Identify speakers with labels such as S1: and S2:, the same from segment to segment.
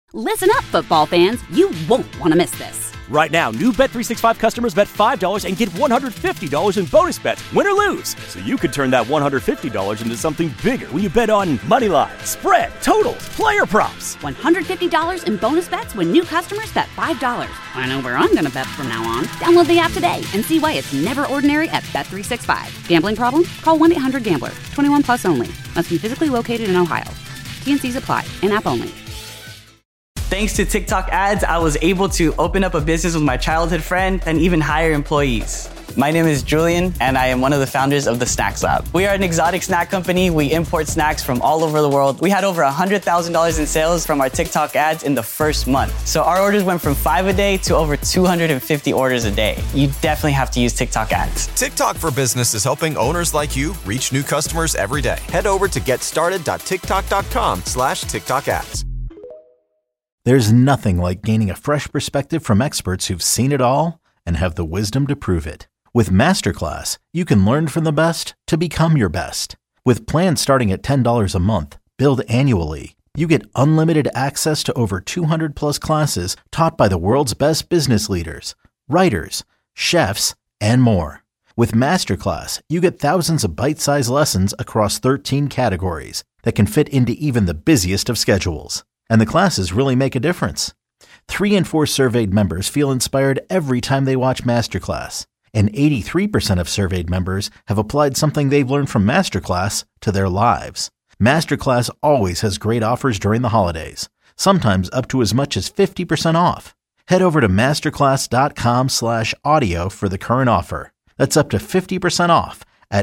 S1: Listen up, football fans. You won't want to miss this.
S2: Right now, new Bet365 customers bet $5 and get $150 in bonus bets, win or lose. So you could turn that $150 into something bigger when you bet on money line, spread, totals, player props.
S1: $150 in bonus bets when new customers bet $5. I know where I'm going to bet from now on. Download the app today and see why it's never ordinary at Bet365. Gambling problem? Call 1-800-GAMBLER. 21 plus only. Must be physically located in Ohio. T&Cs apply. In-app only.
S3: Thanks to TikTok ads, I was able to open up a business with my childhood friend and even hire employees. My name is Julian, and I am one of the founders of the Snacks Lab. We are an exotic snack company. We import snacks from all over the world. We had over $100,000 in sales from our TikTok ads in the first month. So our orders went from 5 a day to over 250 orders a day. You definitely have to use TikTok ads.
S4: TikTok for Business is helping owners like you reach new customers every day. Head over to getstarted.tiktok.com/TikTok ads.
S5: There's nothing like gaining a fresh perspective from experts who've seen it all and have the wisdom to prove it. With Masterclass, you can learn from the best to become your best. With plans starting at $10 a month, billed annually, you get unlimited access to over 200 plus classes taught by the world's best business leaders, writers, chefs, and more. With Masterclass, you get thousands of bite-sized lessons across 13 categories that can fit into even the busiest of schedules. And the classes really make a difference. 3 in 4 surveyed members feel inspired every time they watch Masterclass. And 83% of surveyed members have applied something they've learned from Masterclass to their lives. Masterclass always has great offers during the holidays, sometimes up to as much as 50% off. Head over to masterclass.com/audio for the current offer. That's up to 50% off at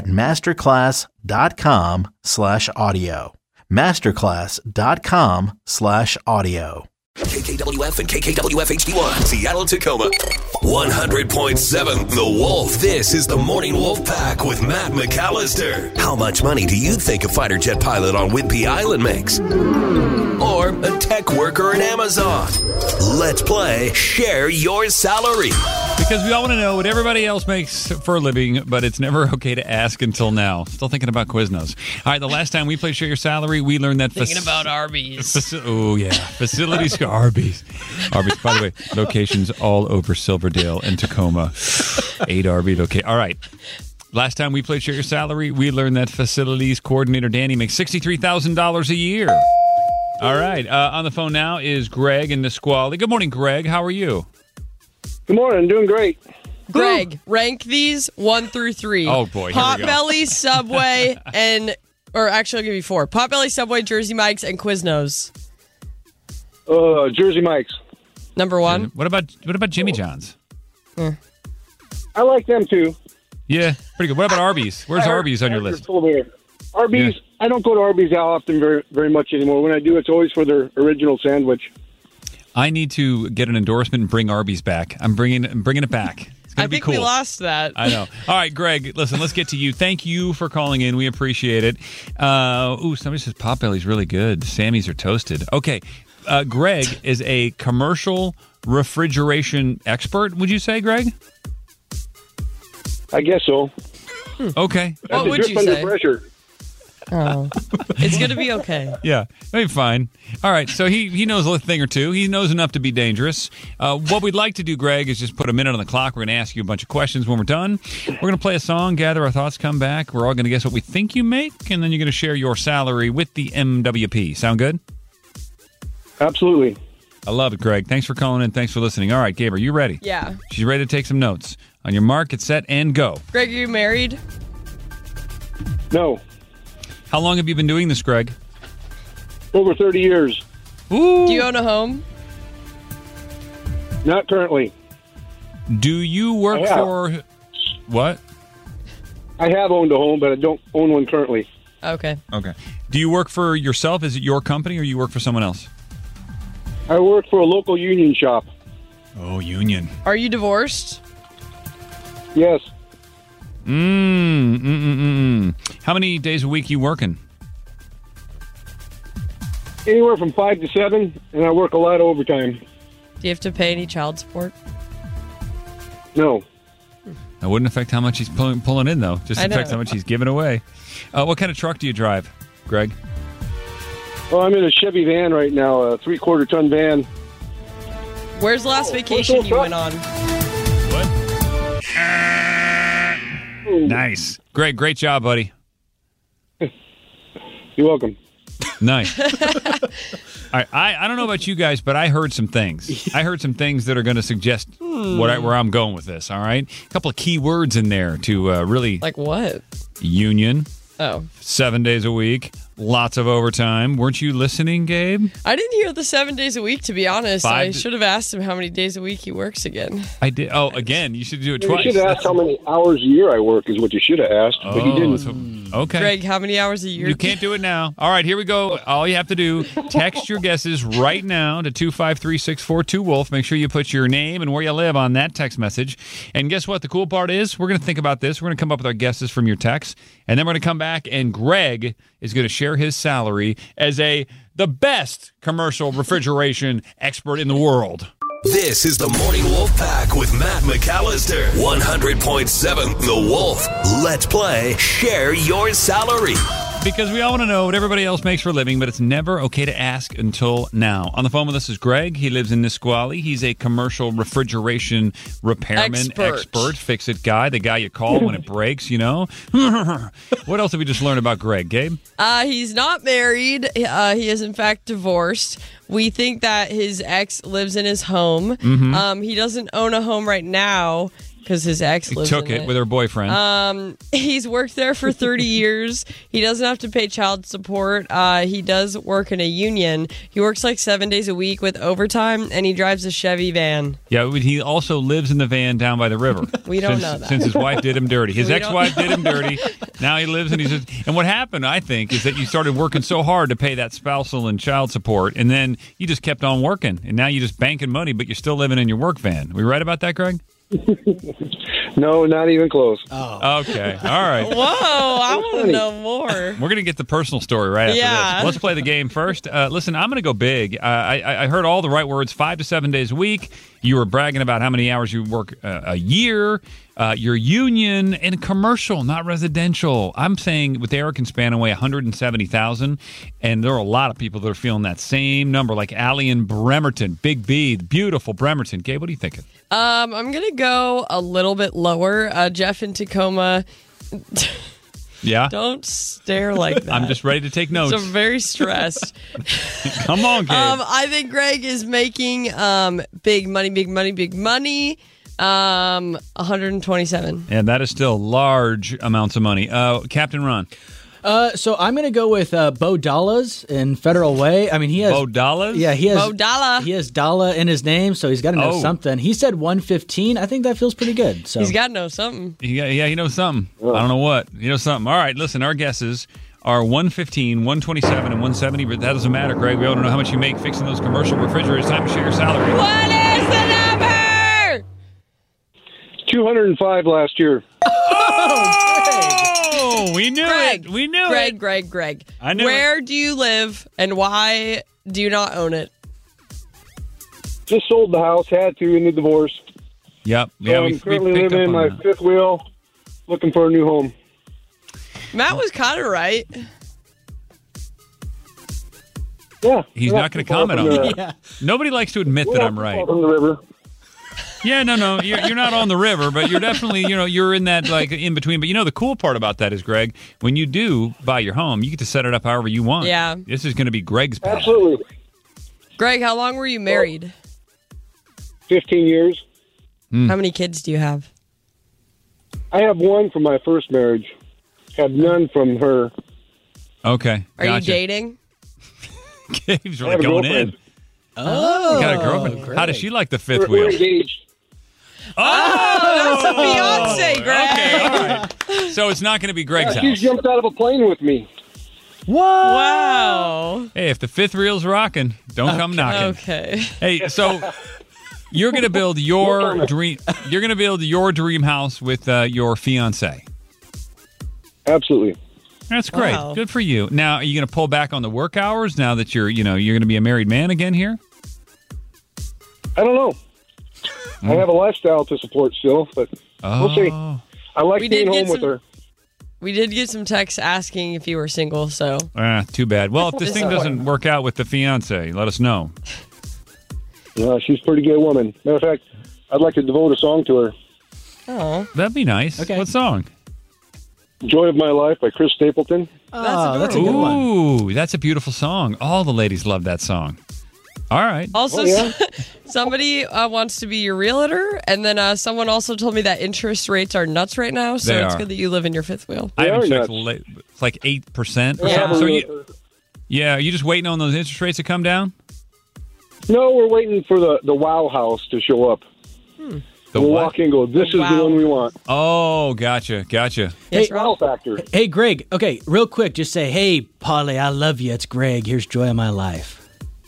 S5: masterclass.com/audio. masterclass.com/audio.
S6: KKWF and KKWF HD1, Seattle, Tacoma. 100.7 The Wolf. This is the Morning Wolf Pack with Matt McAllister. How much money do you think a fighter jet pilot on Whidbey Island makes? Or a tech worker in Amazon? Let's play Share Your Salary.
S7: Because we all want to know what everybody else makes for a living, but it's never okay to ask until now. Still thinking about Quiznos. All right, the last time we played Share Your Salary, we learned that...
S8: Thinking about Arby's.
S7: Oh, yeah. Facilities... Arby's. Arby's, by the way, locations all over Silverdale and Tacoma. 8 Arby's. Okay, all right. Last time we played Share Your Salary, we learned that facilities coordinator Danny makes $63,000 a year. All right. On the phone now is Greg in Nisqually. Good morning, Greg. How are you?
S9: Good morning. I'm doing great.
S8: Greg, rank these 1 through 3.
S7: Oh, boy. Here we go.
S8: Potbelly, Subway, or actually, I'll give you 4. Potbelly, Subway, Jersey Mike's, and Quiznos.
S9: Jersey Mike's.
S8: Number 1.
S7: What about Jimmy John's?
S9: I like them too.
S7: Yeah, pretty good. What about Arby's? Where's Arby's on your list?
S9: Arby's. Yeah. I don't go to Arby's that often, very much anymore. When I do, it's always for their original sandwich.
S7: I need to get an endorsement and bring Arby's back. I'm bringing it back. It's gonna be cool.
S8: We lost that.
S7: I know. All right, Greg. Listen, let's get to you. Thank you for calling in. We appreciate it. Somebody says Potbelly's really good. Sammy's are toasted. Okay. Greg is a commercial refrigeration expert, would you say, Greg?
S9: I guess so.
S7: Okay.
S8: What would you say?
S9: Pressure.
S8: Oh, it's going to be okay.
S7: Yeah, it'll be fine. All right, so he knows a thing or two. He knows enough to be dangerous. What we'd like to do, Greg, is just put a minute on the clock. We're going to ask you a bunch of questions when we're done. We're going to play a song, gather our thoughts, come back. We're all going to guess what we think you make, and then you're going to share your salary with the MWP. Sound good?
S9: Absolutely.
S7: I love it, Greg. Thanks for calling in. Thanks for listening. All right, Gabriel, you ready?
S8: Yeah.
S7: She's ready to take some notes. On your mark, get set, and go.
S8: Greg, are you married?
S9: No.
S7: How long have you been doing this, Greg?
S9: Over 30 years.
S8: Ooh. Do you own a home?
S9: Not currently.
S7: Do you work for... What?
S9: I have owned a home, but I don't own one currently.
S8: Okay.
S7: Do you work for yourself? Is it your company, or you work for someone else?
S9: I work for a local union shop.
S7: Oh, union.
S8: Are you divorced?
S9: Yes.
S7: How many days a week are you working?
S9: Anywhere from 5 to 7, and I work a lot of overtime.
S8: Do you have to pay any child support?
S9: No.
S7: That wouldn't affect how much he's pulling in, though. Just affects how much he's giving away. What kind of truck do you drive, Greg?
S9: Well, I'm in a Chevy van right now, a 3/4-ton van.
S8: Where's the last vacation you went on?
S7: Nice. Great job, buddy.
S9: You're welcome.
S7: Nice. All right, I don't know about you guys, but I heard some things. I heard some things that are going to suggest where I'm going with this, all right? A couple of key words in there to really...
S8: Like what?
S7: Union.
S8: Oh.
S7: 7 days a week. Lots of overtime. Weren't you listening, Gabe?
S8: I didn't hear the 7 days a week, to be honest. I should have asked him how many days a week he works again.
S7: I did. Oh, again, you should do it twice.
S9: You should have asked how many hours a year I work is what you should have asked, but you didn't.
S7: Okay.
S8: Greg, how many hours a year?
S7: You can't do it now. All right, here we go. All you have to do, text your guesses right now to 253-642-WOLF. Make sure you put your name and where you live on that text message. And guess what? The cool part is we're going to think about this. We're going to come up with our guesses from your text. And then we're going to come back, and Greg is going to share his salary as the best commercial refrigeration expert in the world.
S6: This is the Morning Wolf Pack with Matt McAllister. 100.7 The Wolf. Let's play Share Your Salary.
S7: Because we all want to know what everybody else makes for a living, but it's never okay to ask until now. On the phone with us is Greg. He lives in Nisqually. He's a commercial refrigeration repairman expert, fix-it guy, the guy you call when it breaks, you know. What else have we just learned about Greg, Gabe?
S8: He's not married. He is, in fact, divorced. We think that his ex lives in his home.
S7: Mm-hmm.
S8: He doesn't own a home right now because his ex lives in it.
S7: He took it with her boyfriend.
S8: He's worked there for 30 years. He doesn't have to pay child support. He does work in a union. He works like 7 days a week with overtime, and he drives a Chevy van.
S7: Yeah, he also lives in the van down by the river.
S8: We don't know that.
S7: Since his wife did him dirty. His ex-wife did him dirty. Now he lives and he's just... And what happened, I think, is that you started working so hard to pay that spousal and child support, and then you just kept on working, and now you're just banking money, but you're still living in your work van. We right about that, Greg?
S9: No, not even close.
S7: Oh. Okay. All right.
S8: Whoa, I want to know more.
S7: We're going to get the personal story right after this. Let's play the game first. Listen, I'm going to go big. I heard all the right words, 5 to 7 days a week. You were bragging about how many hours you work a year. Your union and commercial, not residential. I'm saying with Eric and Spanaway, 170,000, and there are a lot of people that are feeling that same number, like Allie in Bremerton, Big B, beautiful Bremerton. Gabe, what are you thinking?
S8: I'm gonna go a little bit lower. Jeff in Tacoma.
S7: Yeah.
S8: Don't stare like that.
S7: I'm just ready to take notes.
S8: So I'm very stressed.
S7: Come on, Gabe.
S8: I think Greg is making big money. 127.
S7: And that is still large amounts of money. Captain Ron.
S10: So I'm going to go with Bo Dallas in Federal Way. I mean, he has
S7: Bo Dallas?
S10: Yeah, he has
S8: Bo Dalla.
S10: He has Dalla in his name, so he's got to know something. He said 115. I think that feels pretty good. So
S8: he's got to know something.
S7: Yeah, he knows something. I don't know what. He knows something. All right, listen, our guesses are 115, 127, and 170, but that doesn't matter, Greg. We all don't know how much you make fixing those commercial refrigerators. Time to share your salary.
S8: What is the number?
S9: 205 last year.
S7: Oh, we knew it. We knew it.
S8: Greg.
S7: I knew
S8: Where do you live, and why do you not own it?
S9: Just sold the house, had to in the divorce.
S7: Yep.
S9: So I'm currently living in my fifth wheel, looking for a new home.
S8: Matt was kind of right.
S9: Yeah.
S7: He's not going to comment on that. Yeah. Nobody likes to admit that I'm right.
S9: From the river.
S7: Yeah, no, you're not on the river, but you're definitely, you're in that, like, in between. But the cool part about that is, Greg, when you do buy your home, you get to set it up however you want.
S8: Yeah.
S7: This is going to be Greg's path.
S9: Absolutely.
S8: Greg, how long were you married?
S9: 15 years.
S8: How many kids do you have?
S9: I have one from my first marriage. Have none from her.
S7: Okay.
S8: Are you dating?
S7: Gabe's really going in.
S10: Oh.
S7: You got a girlfriend.
S10: Greg.
S7: How does she like the fifth
S9: We're
S7: wheel?
S9: engaged.
S8: Oh, that's a fiance, Greg.
S7: Okay, all right. So it's not going to be Greg's
S9: She
S7: house.
S9: jumped out of a plane with me.
S10: What?
S8: Wow.
S7: Hey, if the fifth wheel's rocking, don't come knocking.
S8: Okay.
S7: Hey, so you're going to build your dream. You're going to build your dream house with your fiance.
S9: Absolutely.
S7: That's great.
S8: Wow.
S7: Good for you. Now, are you going to pull back on the work hours now that you're going to be a married man again here?
S9: I don't know. I have a lifestyle to support still, but we'll see. I like being home with her.
S8: We did get some texts asking if you were single, so.
S7: Too bad. Well, if this thing doesn't work out with the fiance, let us know.
S9: She's a pretty good woman. Matter of fact, I'd like to devote a song to her.
S8: Oh,
S7: that'd be nice. Okay. What song?
S9: Joy of My Life by Chris Stapleton.
S10: That's a good one.
S7: Ooh, that's a beautiful song. All the ladies love that song. All right.
S8: Also, somebody wants to be your realtor, and then someone also told me that interest rates are nuts right now, so it's good that you live in your fifth wheel.
S7: I haven't checked. It's like 8% or something. So are you just waiting on those interest rates to come down?
S9: No, we're waiting for the Wow House to show up. We'll walk in and go, this is the one we want.
S7: Oh, gotcha.
S10: Hey,
S9: Wow Factor.
S10: Hey, Greg. Okay, real quick, just say, hey, Polly, I love you. It's Greg. Here's Joy of My Life.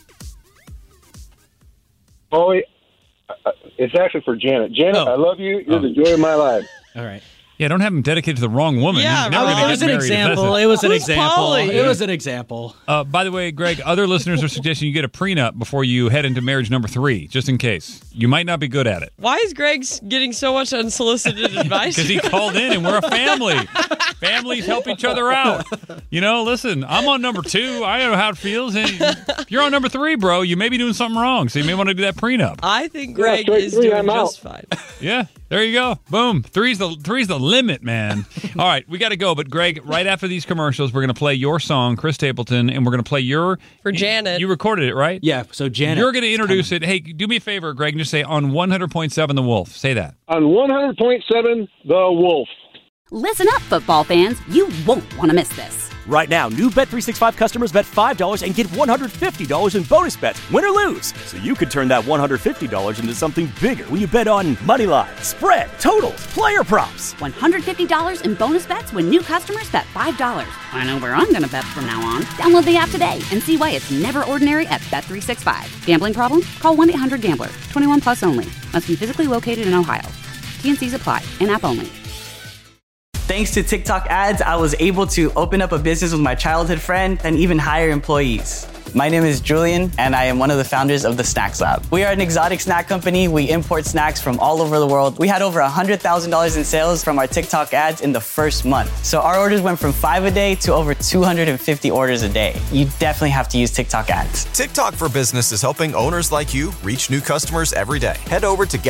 S9: Oh, it's actually for Janet. Janet, I love you. You're the joy of my life.
S10: All right.
S7: Yeah, don't have him dedicated to the wrong woman.
S8: Yeah,
S10: it was an example. It was an example. It was an example.
S7: By the way, Greg, other listeners are suggesting you get a prenup before you head into marriage number 3, just in case. You might not be good at it.
S8: Why is Greg getting so much unsolicited advice?
S7: Because he called in and we're a family. Families help each other out. Listen, I'm on number 2. I know how it feels. And if you're on number 3, bro, you may be doing something wrong. So you may want to do that prenup.
S8: I think Greg is doing just fine.
S7: Yeah, there you go. Boom. Three's the limit, man. All right, we got to go. But Greg, right after these commercials, we're going to play your song, Chris Stapleton, and we're going to play
S8: for Janet.
S7: You recorded it, right?
S10: Yeah. So Janet,
S7: you're going to introduce it. Hey, do me a favor, Greg, and just say on 100.7 The Wolf. Say that.
S9: On 100.7 The Wolf.
S1: Listen up, football fans. You won't want to miss this.
S2: Right now, new Bet365 customers bet $5 and get $150 in bonus bets, win or lose. So you could turn that $150 into something bigger when you bet on moneyline, spread, totals, player props.
S1: $150 in bonus bets when new customers bet $5. I know where I'm going to bet from now on. Download the app today and see why it's never ordinary at Bet365. Gambling problem? Call 1-800-GAMBLER. 21 plus only. Must be physically located in Ohio. T&Cs apply. In-app only.
S3: Thanks to TikTok ads, I was able to open up a business with my childhood friend and even hire employees. My name is Julian, and I am one of the founders of the Snacks Lab. We are an exotic snack company. We import snacks from all over the world. We had over $100,000 in sales from our TikTok ads in the first month. So our orders went from 5 a day to over 250 orders a day. You definitely have to use TikTok ads.
S4: TikTok for Business is helping owners like you reach new customers every day. Head over to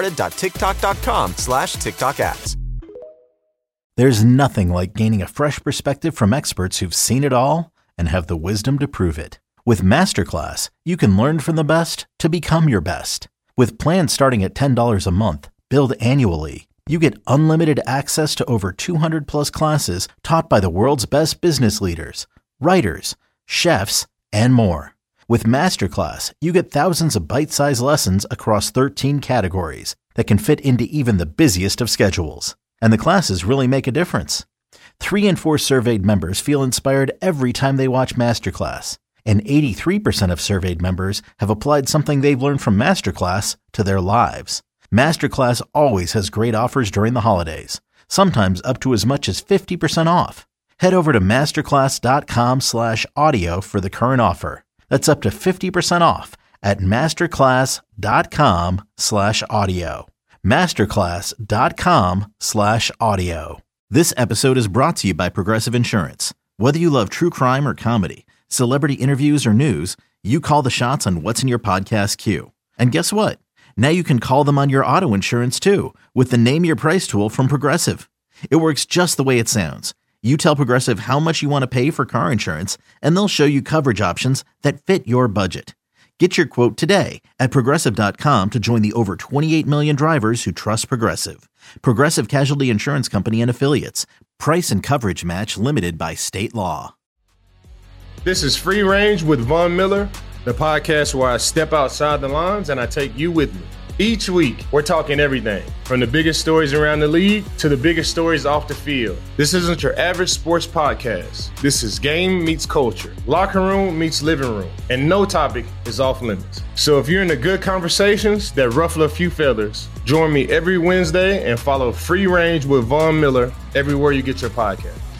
S4: getstarted.tiktok.com/TikTok ads.
S5: There's nothing like gaining a fresh perspective from experts who've seen it all and have the wisdom to prove it. With Masterclass, you can learn from the best to become your best. With plans starting at $10 a month, billed annually, you get unlimited access to over 200 plus classes taught by the world's best business leaders, writers, chefs, and more. With Masterclass, you get thousands of bite-sized lessons across 13 categories that can fit into even the busiest of schedules. And the classes really make a difference. 3 in 4 surveyed members feel inspired every time they watch Masterclass. And 83% of surveyed members have applied something they've learned from Masterclass to their lives. Masterclass always has great offers during the holidays, sometimes up to as much as 50% off. Head over to masterclass.com/audio for the current offer. That's up to 50% off at masterclass.com/audio. masterclass.com/audio. This episode is brought to you by Progressive Insurance. Whether you love true crime or comedy, celebrity interviews or news, you call the shots on what's in your podcast queue. And guess what? Now you can call them on your auto insurance too with the Name Your Price tool from Progressive. It works just the way it sounds. You tell Progressive how much you want to pay for car insurance, and they'll show you coverage options that fit your budget. Get your quote today at Progressive.com to join the over 28 million drivers who trust Progressive. Progressive Casualty Insurance Company and Affiliates. Price and coverage match limited by state law.
S11: This is Free Range with Von Miller, the podcast where I step outside the lines and I take you with me. Each week, we're talking everything from the biggest stories around the league to the biggest stories off the field. This isn't your average sports podcast. This is game meets culture, locker room meets living room, and no topic is off limits. So if you're into good conversations that ruffle a few feathers, join me every Wednesday and follow Free Range with Von Miller everywhere you get your podcast.